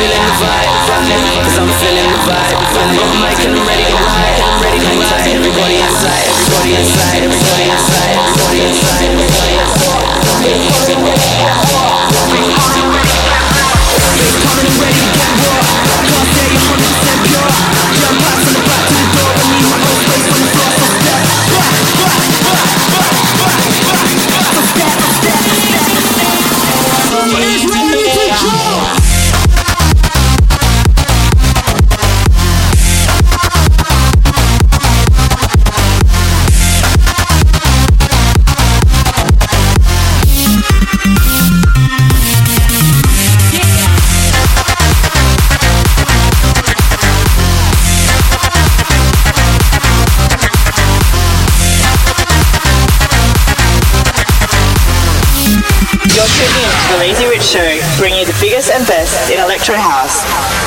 feeling the vibe? Cause I'm feeling the vibe. Got a mic and I'm ready to ride. Hang tight, everybody inside, everybody inside, everybody inside, everybody inside, everybody inside. Coming and ready to get raw. Can't say you're 100% pure. Jump out from the back to the door. I need my own space on the floor. So step back, back, back, back, back, back. So step, step, step, step. It's ready to jump. You're tuning in to the Lazy Rich Show, bringing you the biggest and best in Electro House.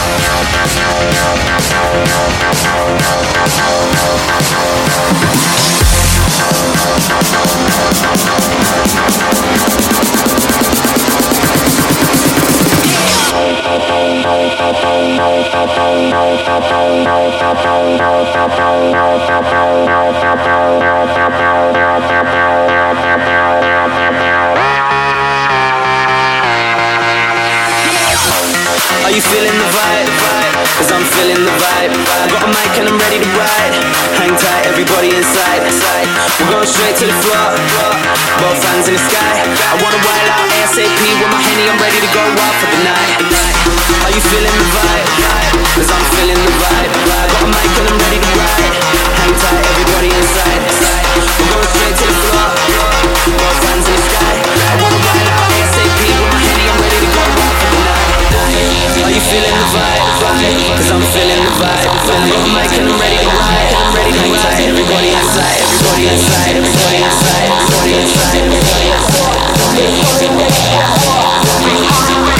Are you feeling the vibe? Cause I'm feeling the vibe. Got a mic and I'm ready to ride. Hang tight, everybody inside. We're going straight to the floor. Both hands in the sky. I wanna wild out ASAP with my Henny. I'm ready to go out for the night. Are you feeling the vibe? Cause I'm feeling the vibe. Got a mic and I'm ready to ride. Hang tight, everybody inside. We're going straight to the floor. Both hands in the sky. I wanna wild out ASAP with my Henny. I'm ready to go out for the night. Are you feeling the vibe? Cause I'm feeling the vibe. Got a mic and I'm ready to ride. Hang tight, everybody inside, everybody inside, everybody inside, everybody inside, everybody inside.